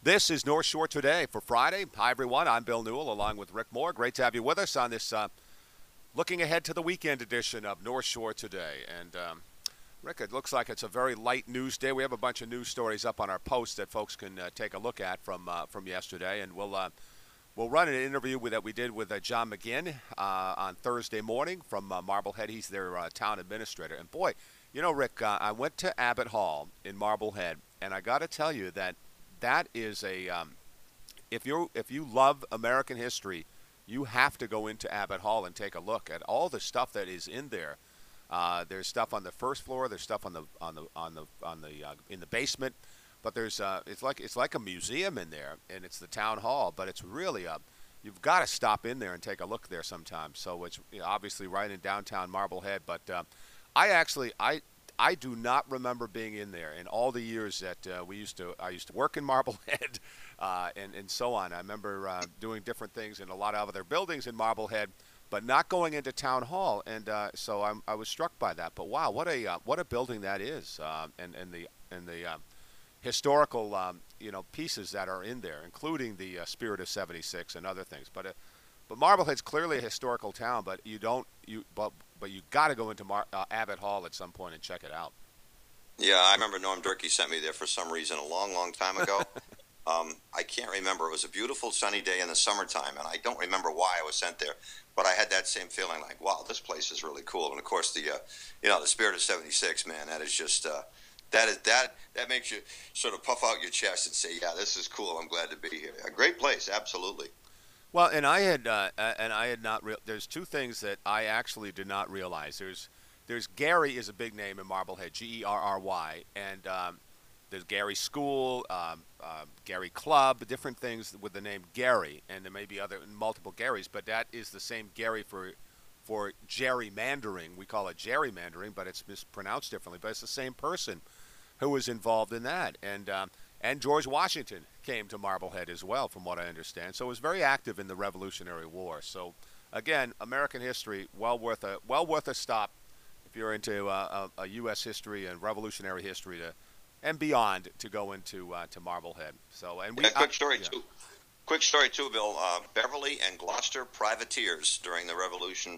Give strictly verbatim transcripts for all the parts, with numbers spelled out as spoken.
This is North Shore Today for Friday. Hi, everyone. I'm Bill Newell along with Rick Moore. Great to have you with us on this uh, looking ahead to the weekend edition of North Shore Today. And, um, Rick, it looks like it's a very light news day. We have a bunch of news stories up on our post that folks can uh, take a look at from uh, from yesterday. And we'll uh, we'll run an interview with, that we did with uh, John McGinn uh, on Thursday morning from uh, Marblehead. He's their uh, town administrator. And, boy, you know, Rick, uh, I went to Abbott Hall in Marblehead, and I got to tell you that that is a um, if you if you love American history, you have to go into Abbott Hall and take a look at all the stuff that is in there. Uh, there's stuff on the first floor. There's stuff on the on the on the on the uh, in the basement. But there's uh, it's like it's like a museum in there, and it's the town hall. But it's really a you've got to stop in there and take a look there sometime. So it's you know, obviously right in downtown Marblehead. But uh, I actually I I do not remember being in there in all the years that uh, we used to. I used to work in Marblehead, uh, and and so on. I remember uh, doing different things in a lot of other buildings in Marblehead, but not going into town hall. And uh, so I'm, I was struck by that. But wow, what a uh, what a building that is, uh, and and the and the uh, historical um, you know pieces that are in there, including the uh, Spirit of seventy-six and other things. But uh, but Marblehead's clearly a historical town, but you don't you but but you got to go into Mar- uh, Abbott Hall at some point and check it out. Yeah, I remember Norm Durkee sent me there for some reason a long, long time ago. um, I can't remember. It was a beautiful sunny day in the summertime, and I don't remember why I was sent there. But I had that same feeling, like, wow, this place is really cool. And of course, the uh, you know the Spirit of seventy-six, man, that is just uh, that is that that makes you sort of puff out your chest and say, yeah, this is cool. I'm glad to be here. A great place, absolutely. Well, and I had uh, uh, and I had not. Re- there's two things that I actually did not realize. There's there's Gary is a big name in Marblehead, G E R R Y, and um, there's Gary School, um, uh, Gary Club, different things with the name Gary, and there may be other multiple Garys, but that is the same Gary for for gerrymandering. We call it gerrymandering, but it's mispronounced differently. But it's the same person who was involved in that, and um, and George Washington came to Marblehead as well, from what I understand. So it was very active in the Revolutionary War. So again, American history, well worth a well worth a stop if you're into uh, a, a U S history and Revolutionary history to and beyond to go into uh, to Marblehead. So and we Yeah, quick uh, story yeah. too. Quick story too, Bill. Uh, Beverly and Gloucester privateers during the Revolution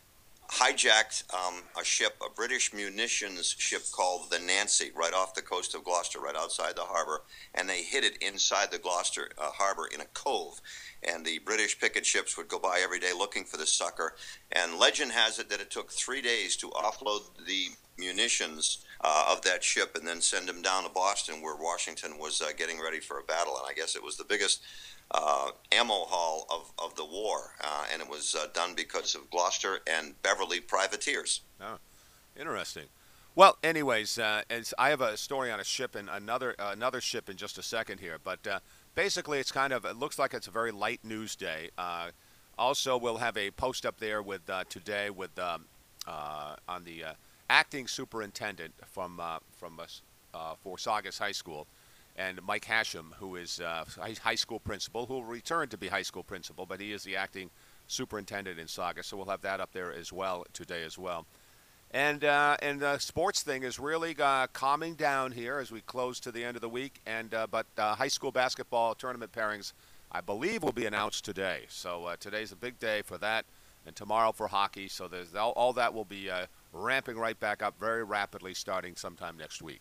hijacked um, a ship, a British munitions ship called the Nancy, right off the coast of Gloucester, right outside the harbor, and they hid it inside the Gloucester uh, harbor in a cove. And the British picket ships would go by every day looking for this sucker. And legend has it that it took three days to offload the munitions uh, of that ship and then send them down to Boston, where Washington was uh, getting ready for a battle. And I guess it was the biggest uh, ammo haul of, of the war, uh, and it was uh, done because of Gloucester and Beverly privateers. Oh, interesting. Well, anyways, uh, as I have a story on a ship and another uh, another ship in just a second here, but uh, basically it's kind of it looks like it's a very light news day. Uh, also, we'll have a post up there with uh, today with um, uh, on the uh, acting superintendent from uh, from us uh, for Saugus High School, and Mike Hashem, who is uh, high school principal, who will return to be high school principal, but he is the acting superintendent in Saugus. So we'll have that up there as well today as well. And uh, and the sports thing is really uh, calming down here as we close to the end of the week. And uh, but uh, high school basketball tournament pairings, I believe, will be announced today. So uh, today's a big day for that, and tomorrow for hockey. So there's all, all that will be uh, ramping right back up very rapidly starting sometime next week.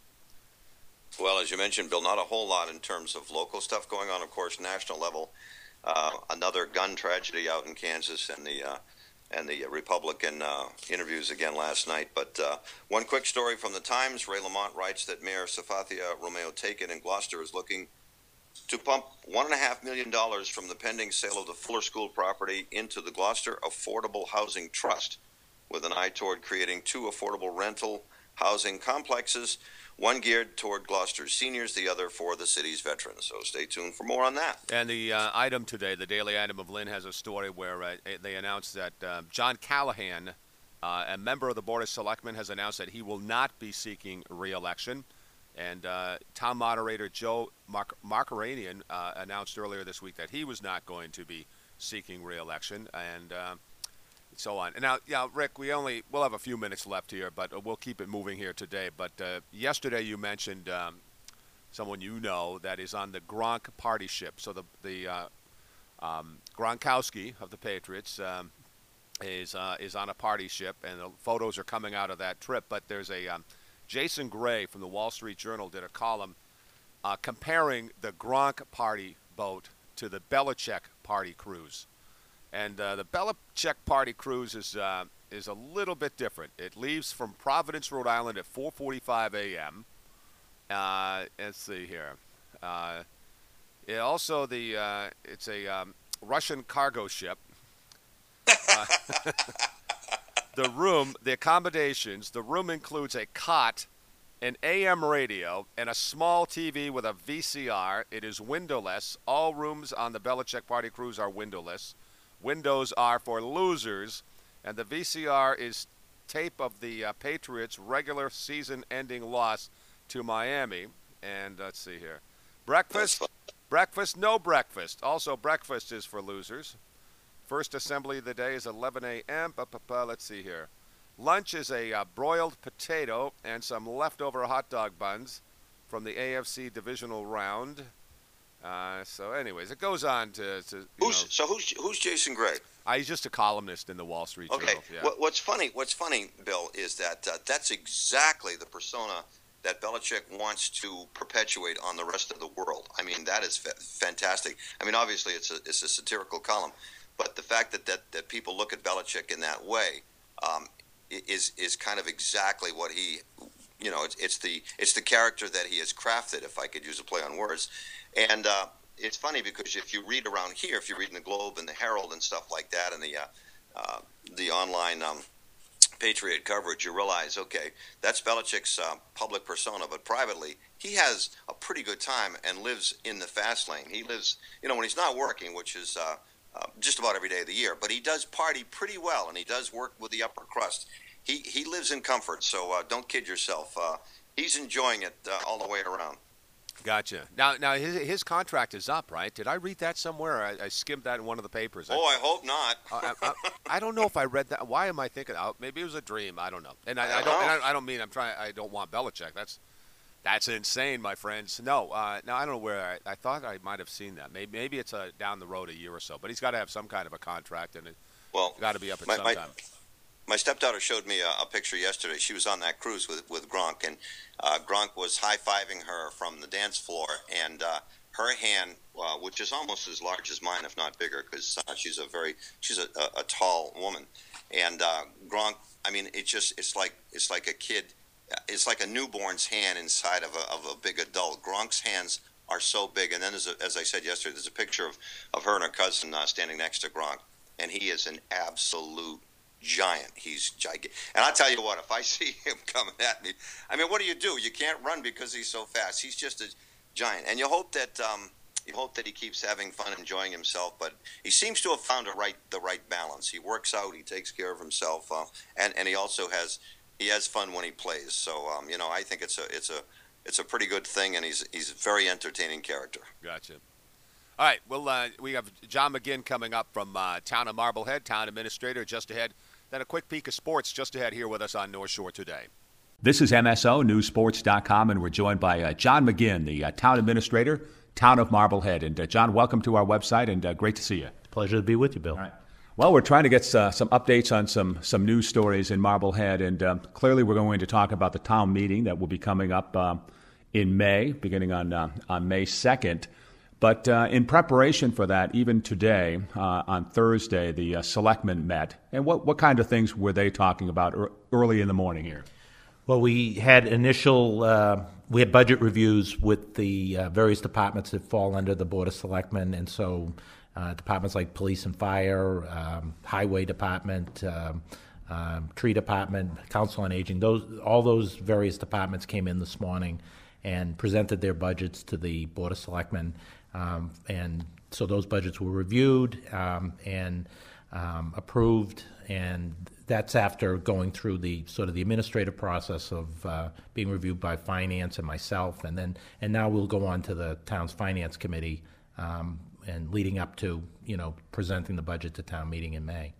Well, as you mentioned, Bill, not a whole lot in terms of local stuff going on. Of course, national level, uh, another gun tragedy out in Kansas, and the uh, and the Republican uh, interviews again last night. But uh, one quick story from the Times: Ray Lamont writes that Mayor Safathia Romeo Taken in Gloucester is looking to pump one and a half million dollars from the pending sale of the Fuller School property into the Gloucester Affordable Housing Trust, with an eye toward creating two affordable rental housing complexes, one geared toward Gloucester's seniors, the other for the city's veterans. So stay tuned for more on that. And the uh, item today, the Daily Item of Lynn, has a story where uh, they announced that uh, John Callahan, uh, a member of the Board of Selectmen, has announced that he will not be seeking re-election. And uh, town moderator Joe Mark- Markaranian uh, announced earlier this week that he was not going to be seeking re-election. And uh, so on. And now, yeah, Rick, we only we'll have a few minutes left here, but we'll keep it moving here today. But uh, yesterday you mentioned um, someone you know that is on the Gronk party ship. So the the uh, um, Gronkowski of the Patriots um, is uh, is on a party ship, and the photos are coming out of that trip. But there's a um, Jason Gray from the Wall Street Journal did a column uh, comparing the Gronk party boat to the Belichick party cruise, and uh, the Belichick party cruise is uh, is a little bit different. It leaves from Providence, Rhode Island at four forty-five a.m. Uh, let's see here. Uh, it also the uh, it's a um, Russian cargo ship. Uh, the room, the accommodations, the room includes a cot, an A M radio, and a small T V with a V C R. It is windowless. All rooms on the Belichick party cruise are windowless. Windows are for losers, and the V C R is tape of the uh, Patriots' regular season-ending loss to Miami. And let's see here. Breakfast, breakfast, no breakfast. Also, breakfast is for losers. First assembly of the day is eleven a.m. Let's see here. Lunch is a uh, broiled potato and some leftover hot dog buns from the A F C divisional round. Uh, so, anyways, it goes on to. to you who's know, so who's who's Jason Gray? Uh, he's just a columnist in the Wall Street Okay. Journal. Yeah. What, what's funny? What's funny, Bill, is that uh, that's exactly the persona that Belichick wants to perpetuate on the rest of the world. I mean, that is fa- fantastic. I mean, obviously, it's a it's a satirical column, but the fact that that, that people look at Belichick in that way um, is is kind of exactly what he. You know, it's it's the it's the character that he has crafted, if I could use a play on words. And uh, it's funny because if you read around here, if you read in the Globe and the Herald and stuff like that, and the uh, uh, the online um, Patriot coverage, you realize, okay, that's Belichick's uh, public persona, but privately, he has a pretty good time and lives in the fast lane. He lives, you know, when he's not working, which is uh, uh, just about every day of the year, but he does party pretty well, and he does work with the upper crust. He he lives in comfort, so uh, don't kid yourself. Uh, he's enjoying it uh, all the way around. Gotcha. Now, now his his contract is up, right? Did I read that somewhere? I, I skimmed that in one of the papers. Oh, I, I hope not. I, I, I don't know if I read that. Why am I thinking? Oh, maybe it was a dream. I don't know. And I, I don't. And I, I don't mean I'm trying. I don't want Belichick. That's that's insane, my friends. No. Uh, now I don't know where. I, I thought I might have seen that. Maybe maybe it's a, down the road a year or so. But he's got to have some kind of a contract, and it well, got to be up at my, some my, time. My stepdaughter showed me a, a picture yesterday. She was on that cruise with, with Gronk, and uh, Gronk was high-fiving her from the dance floor, and uh, her hand, uh, which is almost as large as mine, if not bigger, because uh, she's a very she's a, a, a tall woman, and uh, Gronk, I mean, it just it's like it's like a kid, it's like a newborn's hand inside of a of a big adult. Gronk's hands are so big, and then there's a, as I said yesterday, there's a picture of, of her and her cousin uh, standing next to Gronk, and he is an absolute giant. He's gigantic. And I'll tell you what, if I see him coming at me, I mean, what do you do? You can't run because he's so fast. He's just a giant. And you hope that um, you hope that he keeps having fun, enjoying himself. But he seems to have found a right the right balance. He works out. He takes care of himself, uh, and and he also has he has fun when he plays. So um, you know, I think it's a it's a it's a pretty good thing, and he's he's a very entertaining character. Gotcha. All right. Well, uh, we have John McGinn coming up from uh, Town of Marblehead, Town Administrator, just ahead. Then a quick peek of sports just ahead here with us on North Shore Today. This is M S O News Sports dot com, and we're joined by uh, John McGinn, the uh, Town Administrator, Town of Marblehead. And, uh, John, welcome to our website, and uh, great to see you. Pleasure to be with you, Bill. All right. Well, we're trying to get uh, some updates on some, some news stories in Marblehead, and um, clearly we're going to talk about the town meeting that will be coming up uh, in May, beginning on, uh, on May second. But uh, in preparation for that, even today, uh, on Thursday, the uh, selectmen met. And what, what kind of things were they talking about er- early in the morning here? Well, we had initial, uh, we had budget reviews with the uh, various departments that fall under the Board of Selectmen. And so uh, departments like police and fire, um, highway department, um, um, tree department, council on aging, those all those various departments came in this morning and presented their budgets to the Board of Selectmen. Um, and so those budgets were reviewed um, and um, approved, and that's after going through the sort of the administrative process of uh, being reviewed by finance and myself, and then and now we'll go on to the town's finance committee um, and leading up to you know presenting the budget to town meeting in May.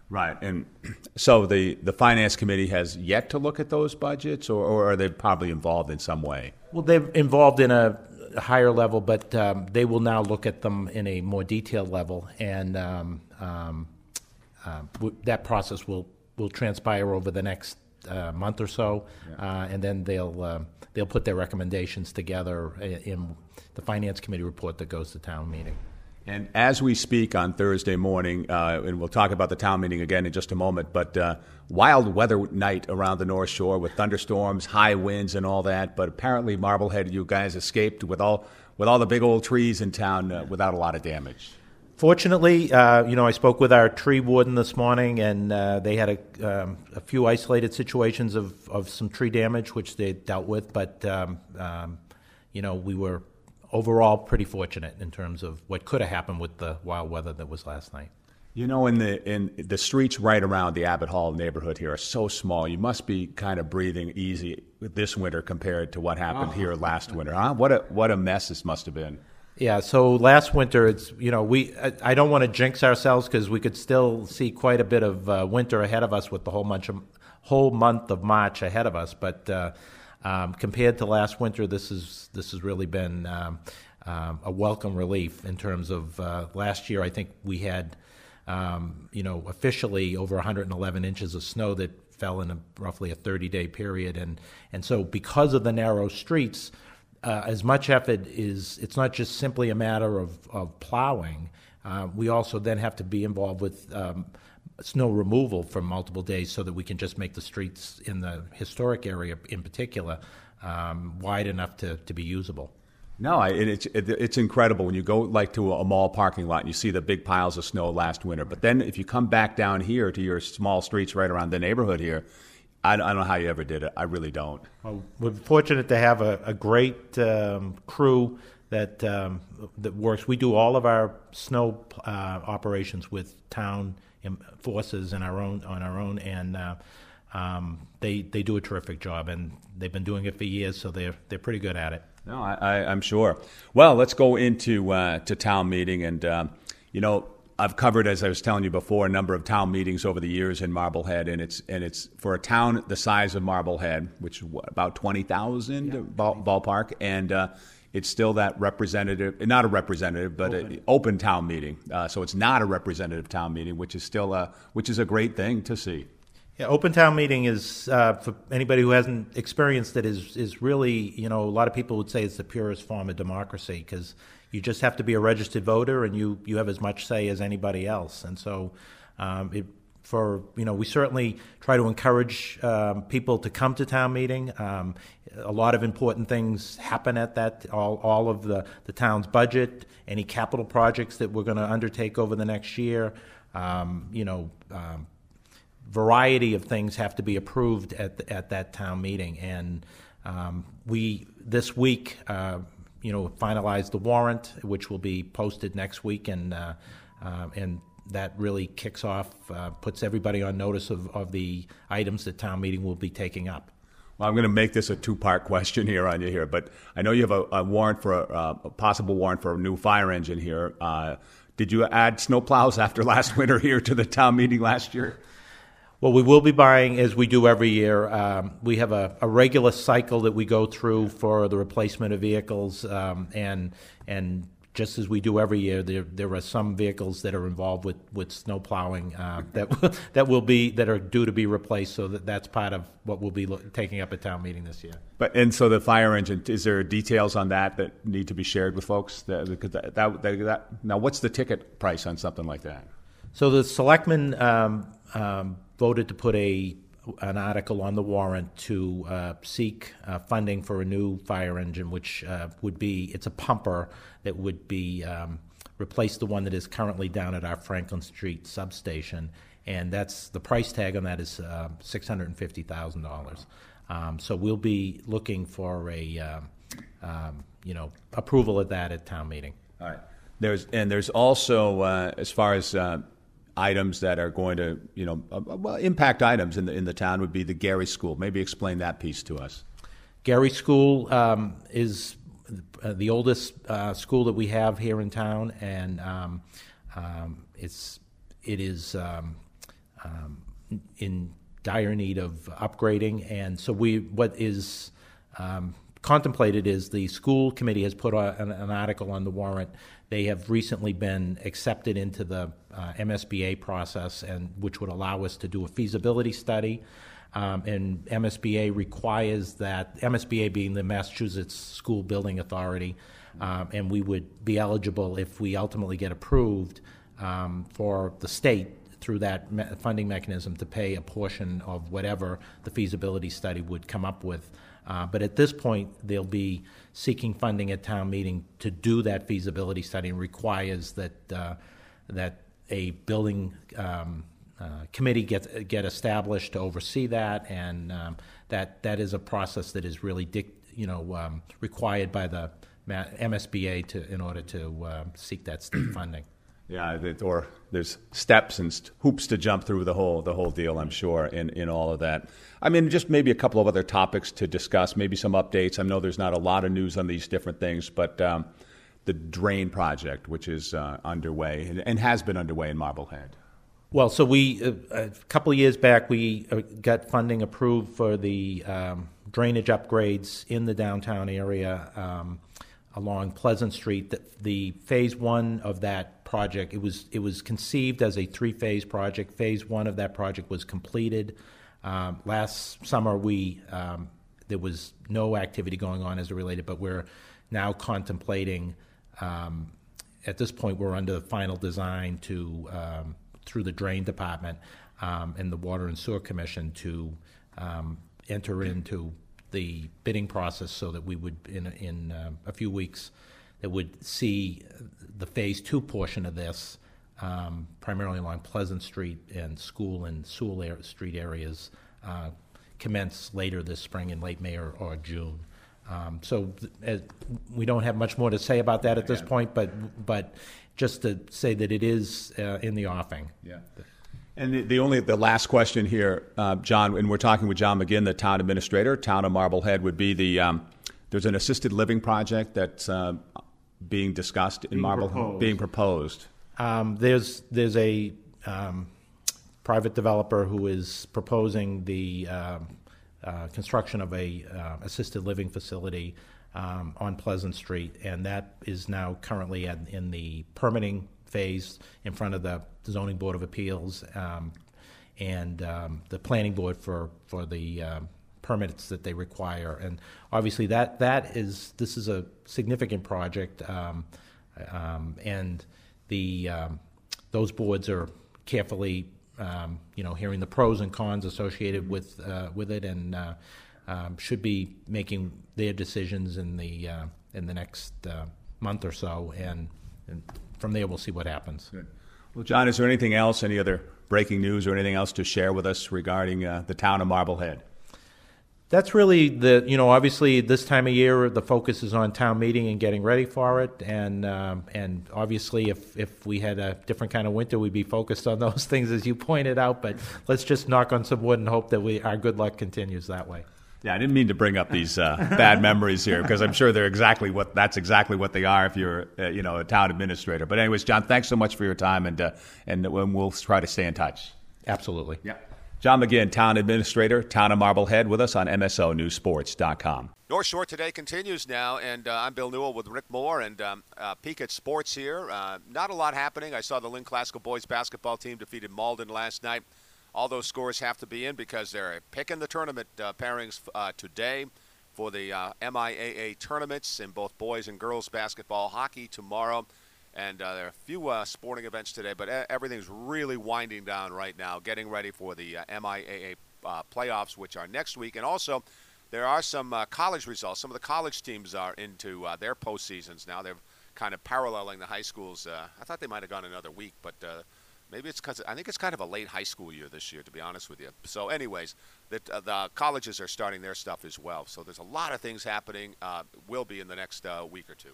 Right, and so the, the Finance Committee has yet to look at those budgets, or, or are they probably involved in some way? Well, they're involved in a higher level, but um, they will now look at them in a more detailed level, and um, um, uh, w- that process will, will transpire over the next uh, month or so, yeah. uh, and then they'll uh, they'll put their recommendations together in, in the Finance Committee report that goes to town meeting. And as we speak on Thursday morning, uh, and we'll talk about the town meeting again in just a moment, but uh, wild weather night around the North Shore with thunderstorms, high winds, and all that. But apparently, Marblehead, you guys escaped with all with all the big old trees in town uh, without a lot of damage. Fortunately, uh, you know, I spoke with our tree warden this morning, and uh, they had a, um, a few isolated situations of, of some tree damage, which they dealt with. But um, um, you know, we were overall pretty fortunate in terms of what could have happened with the wild weather that was last night. You know, in the in the streets right around the Abbott Hall neighborhood here are so small. You must be kind of breathing easy this winter compared to what happened oh. here last winter, huh? What a what a mess this must have been. Yeah. So last winter, it's you know we I, I don't want to jinx ourselves because we could still see quite a bit of uh, winter ahead of us with the whole month of, whole month of March ahead of us, but. Uh, Um, compared to last winter, this is this has really been um, um, a welcome relief in terms of uh, last year. I think we had, um, you know, officially over one hundred eleven inches of snow that fell in a, roughly a thirty-day period, and and so because of the narrow streets, uh, as much effort is it's not just simply a matter of of plowing. Uh, we also then have to be involved with um, snow removal for multiple days so that we can just make the streets in the historic area in particular um, wide enough to, to be usable. No, I, it, it's it, it's incredible when you go like to a mall parking lot and you see the big piles of snow last winter. But then if you come back down here to your small streets right around the neighborhood here, I, I don't know how you ever did it. I really don't. Well, we're fortunate to have a, a great um, crew that um, that works. We do all of our snow uh, operations with town forces and our own on our own, and uh, um, they they do a terrific job, and they've been doing it for years, so they're they're pretty good at it. No, I, I, I'm sure. Well, let's go into uh, to town meeting, and um, you know I've covered, as I was telling you before, a number of town meetings over the years in Marblehead, and it's and it's for a town the size of Marblehead, which is what, about twenty thousand yeah. ball, ballpark, and. Uh, It's still that representative, not a representative, but an open town meeting. Uh, so it's not a representative town meeting, which is still a, which is a great thing to see. Yeah, open town meeting is, uh, for anybody who hasn't experienced it, is is really, you know, a lot of people would say it's the purest form of democracy because you just have to be a registered voter and you, you have as much say as anybody else. And so um, it, for, you know, we certainly try to encourage um, people to come to town meeting. Um, a lot of important things happen at that, all, all of the, the town's budget, any capital projects that we're going to undertake over the next year, um, you know, um, variety of things have to be approved at the, at that town meeting. And um, we, this week, uh, you know, finalized the warrant, which will be posted next week, and uh, uh, and that really kicks off, uh, puts everybody on notice of, of the items that town meeting will be taking up. Well, I'm going to make this a two-part question here on you here, but I know you have a, a warrant for a, a possible warrant for a new fire engine here. Uh, did you add snowplows after last winter here to the town meeting last year? Well, we will be buying, as we do every year. Um, we have a, a regular cycle that we go through for the replacement of vehicles, um, and and. Just as we do every year, there there are some vehicles that are involved with, with snow plowing uh, that that will be that are due to be replaced. So that, that's part of what we'll be lo- taking up at town meeting this year. But and so the fire engine, is there details on that that need to be shared with folks? That, that, that, that, that now, what's the ticket price on something like that? So the selectmen um, um, voted to put a an article on the warrant to uh, seek uh, funding for a new fire engine, which uh, would be, it's a pumper that would be um, replace the one that is currently down at our Franklin Street substation, and that's the price tag on that is uh, six hundred fifty thousand dollars. Um, so we'll be looking for a um, um, you know approval of that at town meeting. All right. There's and there's also uh, as far as uh, items that are going to, you know, uh, well, impact items in the in the town would be the Gary School. Maybe explain that piece to us. Gary School um, is uh, the oldest uh, school that we have here in town, and um, um, it's it is um, um, in dire need of upgrading. And so we, what is um, contemplated is the school committee has put an, an article on the warrant. They have recently been accepted into the uh, M S B A process, and which would allow us to do a feasibility study. Um, and M S B A requires that, M S B A being the Massachusetts School Building Authority, um, and we would be eligible if we ultimately get approved um, for the state through that me- funding mechanism to pay a portion of whatever the feasibility study would come up with. Uh, but at this point, they'll be seeking funding at town meeting to do that feasibility study, and requires that uh, that a building um, uh, committee get get established to oversee that, and um, that that is a process that is really dic- you know um, required by the M S B A to in order to uh, seek that state funding. Yeah, that, or there's steps and st- hoops to jump through the whole the whole deal, I'm sure, in, in all of that. I mean, just maybe a couple of other topics to discuss, maybe some updates. I know there's not a lot of news on these different things, but um, the drain project, which is uh, underway and, and has been underway in Marblehead. Well, so we, uh, a couple of years back, we uh, got funding approved for the um, drainage upgrades in the downtown area um, along Pleasant Street. The, the phase one of that project, it was it was conceived as a three-phase project. Phase one of that project was completed. Um, last summer, we um, there was no activity going on as it related, but we're now contemplating, um, at this point, we're under the final design to, um, through the Drain Department um, and the Water and Sewer Commission, to um, enter into the bidding process so that we would, in, in uh, a few weeks, that would see the phase two portion of this, um, primarily along Pleasant Street and School and Sewell air, Street areas, uh, commence later this spring in late May or, or June. Um, so th- as, we don't have much more to say about that at this Yeah. point, but but just to say that it is uh, in the offing. Yeah. And the, the only the last question here, uh, John, and we're talking with John McGinn, the town administrator, town of Marblehead, would be the um, there's an assisted living project that's uh, being discussed in Being Marblehead, proposed. being proposed. Um, there's there's a um, private developer who is proposing the um, uh, construction of a uh, assisted living facility um, on Pleasant Street, and that is now currently at, in the permitting phase in front of the Zoning Board of Appeals um, and um, the Planning Board for for the um, permits that they require. And obviously that that is this is a significant project, um, um, and the um, those boards are carefully um, you know hearing the pros and cons associated with uh, with it, and uh, um, should be making their decisions in the uh, in the next uh, month or so, and, and from there we'll see what happens. Good. Well, John, is there anything else, any other breaking news or anything else to share with us regarding uh, the town of Marblehead? That's really the, you know, obviously this time of year, the focus is on town meeting and getting ready for it. And um, and obviously if, if we had a different kind of winter, we'd be focused on those things, as you pointed out. But let's just knock on some wood and hope that we our good luck continues that way. Yeah, I didn't mean to bring up these uh, bad memories here, because I'm sure they're exactly what that's exactly what they are if you're uh, you know a town administrator. But anyways, John, thanks so much for your time, and uh, and we'll try to stay in touch. Absolutely. Yeah. John McGinn, town administrator, town of Marblehead, with us on M S O News Sports dot com. North Shore Today continues now, and uh, I'm Bill Newell with Rick Moore, and um, uh, peek at sports here. Uh, not a lot happening. I saw the Lynn Classical boys basketball team defeated Malden last night. All those scores have to be in because they're picking the tournament uh, pairings uh, today for the uh, M I A A tournaments in both boys and girls basketball, hockey tomorrow. And uh, there are a few uh, sporting events today, but everything's really winding down right now, getting ready for the uh, M I A A uh, playoffs, which are next week. And also, there are some uh, college results. Some of the college teams are into uh, their postseasons now. They're kind of paralleling the high schools. Uh, I thought they might have gone another week, but uh, maybe it's because I think it's kind of a late high school year this year, to be honest with you. So anyways, the, uh, the colleges are starting their stuff as well. So there's a lot of things happening, uh, will be in the next uh, week or two.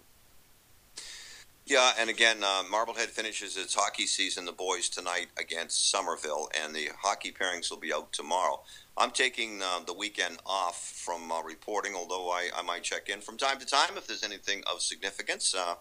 Yeah, and again, uh, Marblehead finishes its hockey season, the boys, tonight against Somerville, and the hockey pairings will be out tomorrow. I'm taking uh, the weekend off from uh, reporting, although I, I might check in from time to time if there's anything of significance. Uh,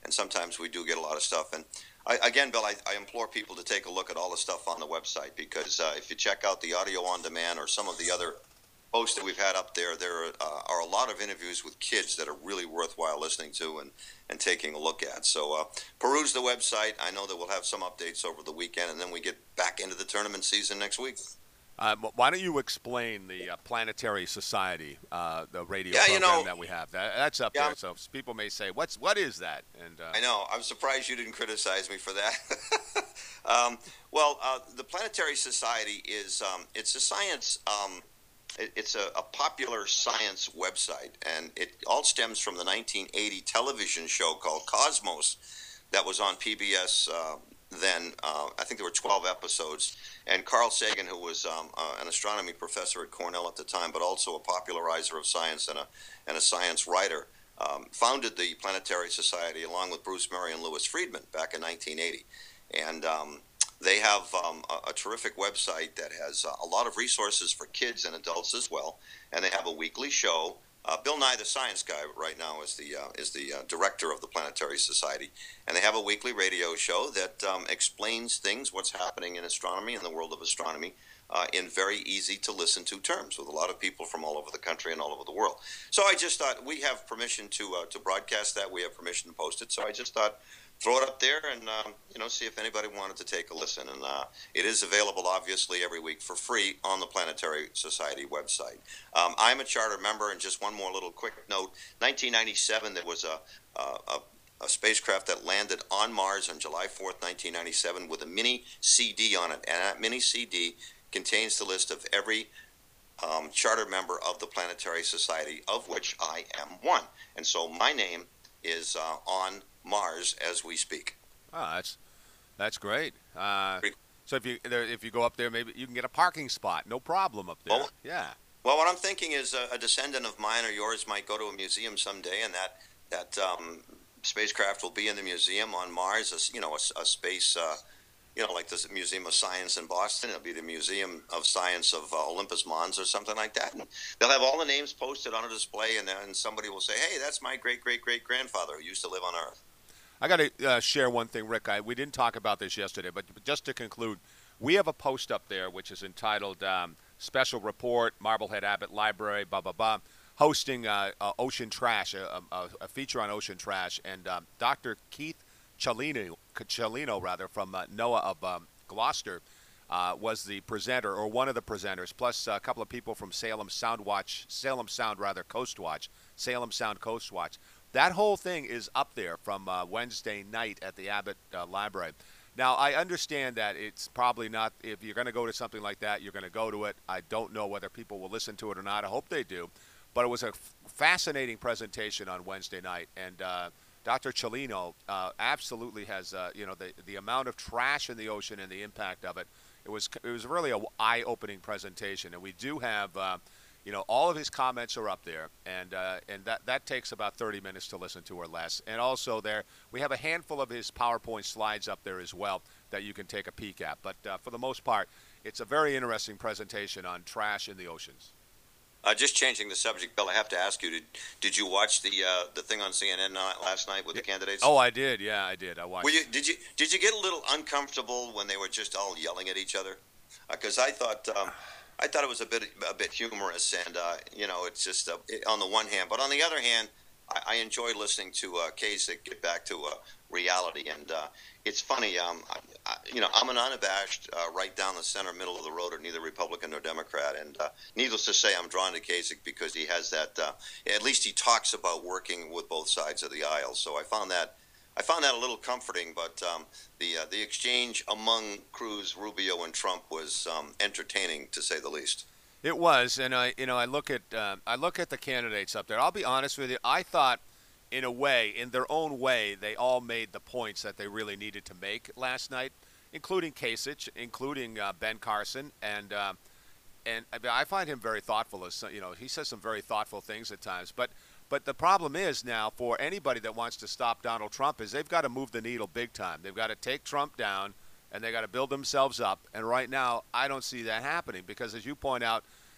and sometimes we do get a lot of stuff. And I, again, Bill, I, I implore people to take a look at all the stuff on the website, because uh, if you check out the audio on demand or some of the other posts that we've had up there, there uh, are a lot of interviews with kids that are really worthwhile listening to and, and taking a look at. So uh, peruse the website. I know that we'll have some updates over the weekend, and then we get back into the tournament season next week. Um, why don't you explain the uh, Planetary Society, uh, the radio yeah, program you know, that we have? That, that's up yeah, there, so people may say, "What's what is that?" And uh, I know. I'm surprised you didn't criticize me for that. um, well, uh, the Planetary Society is um, it's a science. Um, it, it's a, a popular science website, and it all stems from the nineteen eighty television show called Cosmos that was on P B S. Uh, then uh, I think there were twelve episodes, and Carl Sagan, who was um, uh, an astronomy professor at Cornell at the time, but also a popularizer of science and a and a science writer, um, founded the Planetary Society along with Bruce Murray and Lewis Friedman back in nineteen eighty. And um, they have um, a, a terrific website that has uh, a lot of resources for kids and adults as well, and they have a weekly show. Uh, Bill Nye, the science guy, right now is the uh, is the uh, director of the Planetary Society, and they have a weekly radio show that um, explains things, what's happening in astronomy, in the world of astronomy, uh, in very easy to listen to terms, with a lot of people from all over the country and all over the world. So I just thought we have permission to uh, to broadcast that. We have permission to post it. So I just thought, throw it up there and um, you know, see if anybody wanted to take a listen. And uh, it is available, obviously, every week for free on the Planetary Society website. Um, I'm a charter member, and just one more little quick note. nineteen ninety-seven, there was a, a, a spacecraft that landed on Mars on July fourth, nineteen ninety-seven, with a mini C D on it. And that mini C D contains the list of every um, charter member of the Planetary Society, of which I am one. And so my name is uh, on Mars as we speak. Oh, that's that's great. Uh, so if you there, if you go up there, maybe you can get a parking spot, no problem up there. Well, yeah. Well, what I'm thinking is a, a descendant of mine or yours might go to a museum someday, and that that um, spacecraft will be in the museum on Mars. A, you know, a, a space. Uh, you know, like the Museum of Science in Boston. It'll be the Museum of Science of uh, Olympus Mons or something like that. And they'll have all the names posted on a display, and then somebody will say, "Hey, that's my great great great grandfather who used to live on Earth." I got to uh, share one thing, Rick. I, we didn't talk about this yesterday, but just to conclude, we have a post up there which is entitled um, Special Report, Marblehead Abbott Library, blah, blah, blah, hosting uh, uh, Ocean Trash, a, a, a feature on ocean trash. And um, Doctor Keith Cellino, Cellino rather, from uh, NOAA of um, Gloucester, uh, was the presenter, or one of the presenters, plus a couple of people from Salem Sound Watch, Salem Sound, rather, Coast Watch, Salem Sound Coast Watch. That whole thing is up there from uh, Wednesday night at the Abbott uh, Library. Now, I understand that it's probably not, if you're going to go to something like that, you're going to go to it. I don't know whether people will listen to it or not. I hope they do. But it was a f- fascinating presentation on Wednesday night. And uh, Doctor Cellino uh, absolutely has, uh, you know, the, the amount of trash in the ocean and the impact of it. It was, it was really an eye-opening presentation. And we do have... Uh, You know, all of his comments are up there, and uh, and that, that takes about thirty minutes to listen to or less. And also there, we have a handful of his PowerPoint slides up there as well that you can take a peek at. But uh, for the most part, it's a very interesting presentation on trash in the oceans. Uh, just changing the subject, Bill, I have to ask you, did, did you watch the uh, the thing on C N N last night with the candidates? Oh, I did. Yeah, I did. I watched. Were you, did, you, did you get a little uncomfortable when they were just all yelling at each other? Because uh, I thought... Um, I thought it was a bit a bit humorous, and uh, you know, it's just uh, it, on the one hand, but on the other hand, I, I enjoy listening to uh, Kasich get back to uh, reality, and uh, it's funny. Um, I, I, you know, I'm an unabashed, uh, right down the center, middle of the road, or neither Republican nor Democrat, and uh, needless to say, I'm drawn to Kasich because he has that. Uh, at least he talks about working with both sides of the aisle. So I found that. I found that a little comforting, but um, the uh, the exchange among Cruz, Rubio, and Trump was um, entertaining, to say the least. It was, and I, you know, I look at uh, I look at the candidates up there. I'll be honest with you. I thought, in a way, in their own way, they all made the points that they really needed to make last night, including Kasich, including uh, Ben Carson, and uh, and I, mean, I find him very thoughtful. As you know, he says some very thoughtful things at times, but. But the problem is now for anybody that wants to stop Donald Trump is they've got to move the needle big time. They've got to take Trump down, and they've got to build themselves up. And right now, I don't see that happening because, as you point out,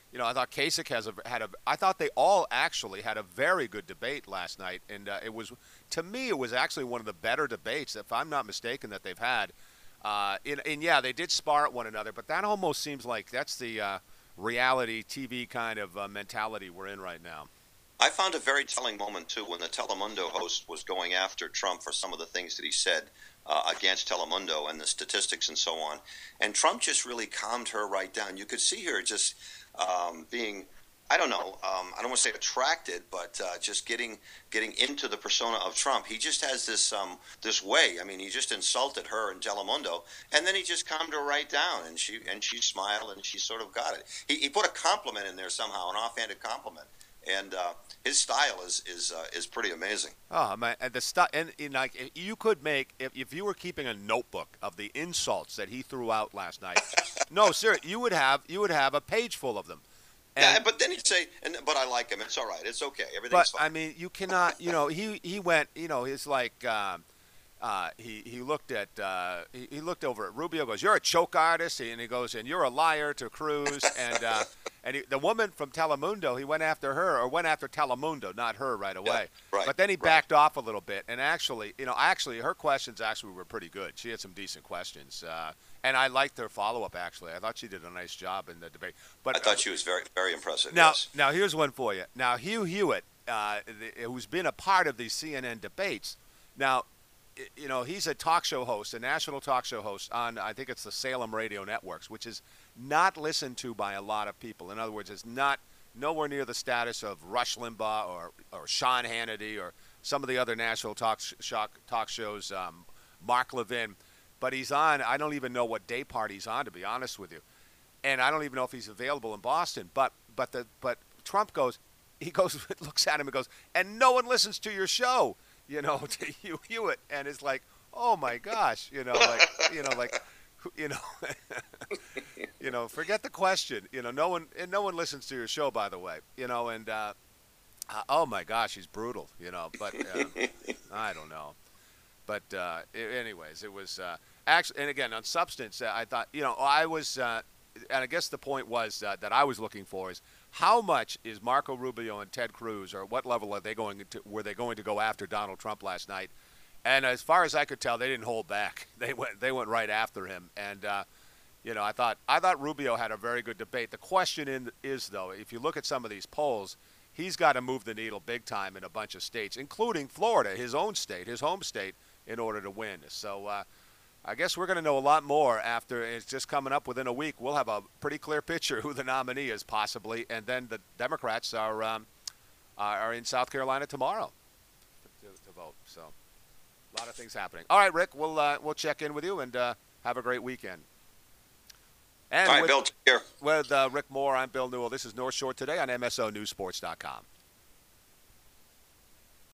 you know, I thought Kasich has a, had a. I thought they all actually had a very good debate last night, and uh, it was, to me, it was actually one of the better debates, if I'm not mistaken, that they've had. Uh, and, and yeah, they did spar at one another, but that almost seems like that's the uh, reality T V kind of uh, mentality we're in right now. I found a very telling moment, too, when the Telemundo host was going after Trump for some of the things that he said uh, against Telemundo and the statistics and so on. And Trump just really calmed her right down. You could see her just um, being, I don't know, um, I don't want to say attracted, but uh, just getting getting into the persona of Trump. He just has this um, this way. I mean, he just insulted her in Telemundo, and then he just calmed her right down, and she and she smiled, and she sort of got it. He, he put a compliment in there somehow, an offhanded compliment. And uh, his style is is uh, is pretty amazing. Oh man, and the stuff, and, and like you could make if, if you were keeping a notebook of the insults that he threw out last night. No, seriously, you would have you would have a page full of them. And, yeah, but then he'd say, and, "But I like him. It's all right. It's okay. Everything's but, fine." I mean, you cannot. You know, he he went. You know, it's like. Um, Uh, he he looked at uh, he, he looked over at Rubio. Goes, "You're a choke artist," and he goes, "And you're a liar" to Cruz. And uh, and he, the woman from Telemundo, he went after her, or went after Telemundo, not her right away. Yeah, right, but then he right. backed off a little bit. And actually, you know, actually her questions actually were pretty good. She had some decent questions, uh, and I liked her follow up. Actually, I thought she did a nice job in the debate. But I thought she was very very impressive. now yes. now here's one for you. Now Hugh Hewitt, uh, the, who's been a part of these C N N debates, now. You know, he's a talk show host, a national talk show host on, I think it's the Salem Radio Networks, which is not listened to by a lot of people. In other words, it's not nowhere near the status of Rush Limbaugh or, or Sean Hannity or some of the other national talk, sh- talk shows, um, Mark Levin. But he's on, I don't even know what day part he's on, to be honest with you. And I don't even know if he's available in Boston. But but the but Trump goes, he goes, looks at him and goes, and no one listens to your show. You know, to Hugh Hewitt, and it's like, oh my gosh, you know, like, you know, like, you know, you know, forget the question, you know, no one, and no one listens to your show, by the way, you know, and, uh, uh oh my gosh, he's brutal, you know, but um, I don't know, but uh, anyways, it was uh, actually, and again, on substance, uh, I thought, you know, I was, uh, and I guess the point was uh, that I was looking for is, how much is Marco Rubio and Ted Cruz, or what level are they going to, were they going to go after Donald Trump last night? And as far as I could tell, they didn't hold back. They went they went right after him. And uh, you know, I thought I thought Rubio had a very good debate. The question in, is though, if you look at some of these polls, he's got to move the needle big time in a bunch of states, including Florida, his own state, his home state, in order to win. So. Uh, I guess we're going to know a lot more after it's just coming up within a week. We'll have a pretty clear picture who the nominee is possibly, and then the Democrats are um, are in South Carolina tomorrow to, to vote. So a lot of things happening. All right, Rick, we'll uh, we'll check in with you and uh, have a great weekend. And All right, with, Bill, take care. With uh, Rick Moore, I'm Bill Newell. This is North Shore Today on M S O News Sports dot com.